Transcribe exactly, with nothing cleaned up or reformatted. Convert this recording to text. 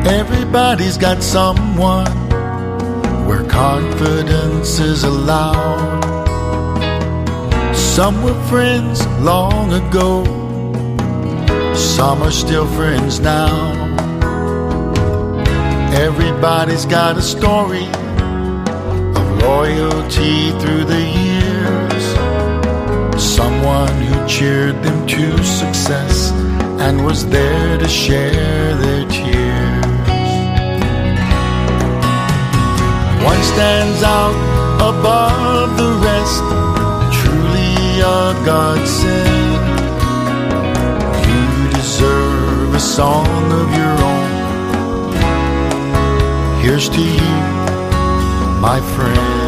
Everybody's got someone where confidence is allowed. Some were friends long ago, some are still friends now. Everybody's got a story of loyalty through the years. Someone who cheered them to success and was there to share their tears. One stands out above the rest, truly a godsend. You deserve a song of your own. Here's to you, my friend.